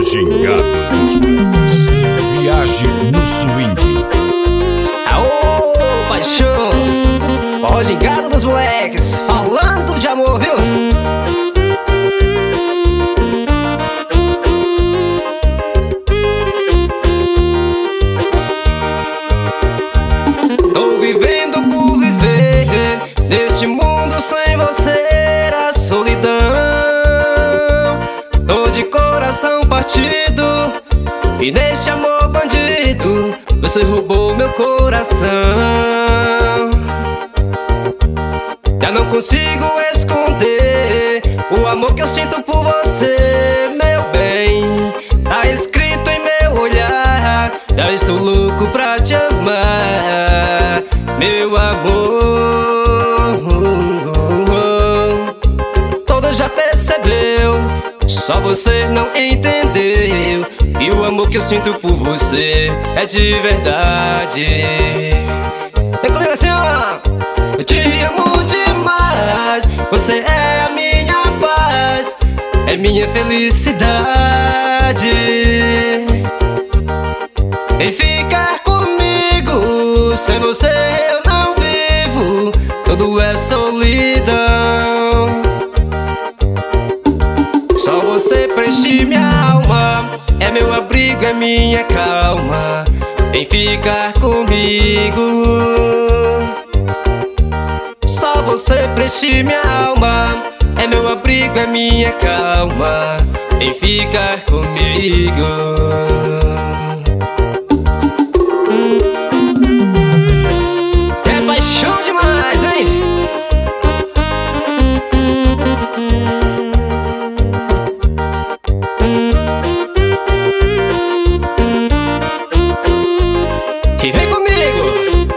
Gingado dos Moleques. Viagem no swing. Aô, paixão. Ó, Gingado dos Moleques, falando de amor, viu? Tô vivendo por viver neste mundo sem você, a solidão. Tô de coração partido e neste amor bandido você roubou meu coração. Já não consigo esconder o amor que eu sinto por você, meu bem. Tá escrito em meu olhar, já estou louco pra te amar, meu amor. Todos já percebeu, só você não entendeu. E o amor que eu sinto por você é de verdade. Vem comigo assim, ó. Eu te amo demais, você é a minha paz, é minha felicidade. Vem ficar comigo, sem você eu não vivo, tudo é solidão. Só você preenche minha alma, é meu abrigo, é minha calma. Vem ficar comigo. Só você preenche minha alma, é meu abrigo, é minha calma. Vem ficar comigo. É paixão demais, hein? E vem comigo.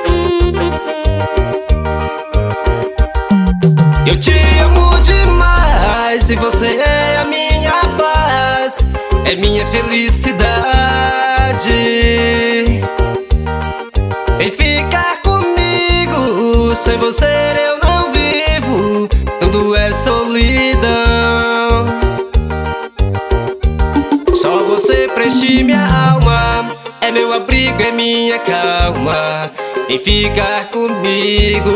Eu te amo demais e você é a minha paz, é minha felicidade. Vem ficar comigo, sem você eu não vivo, tudo é solidão. Só você preenche minha alma, é meu abrigo, é minha calma. Vem ficar comigo.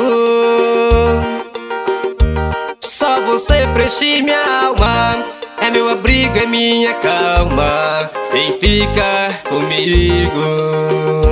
Só você preenche minha alma, é meu abrigo, é minha calma. Vem ficar comigo.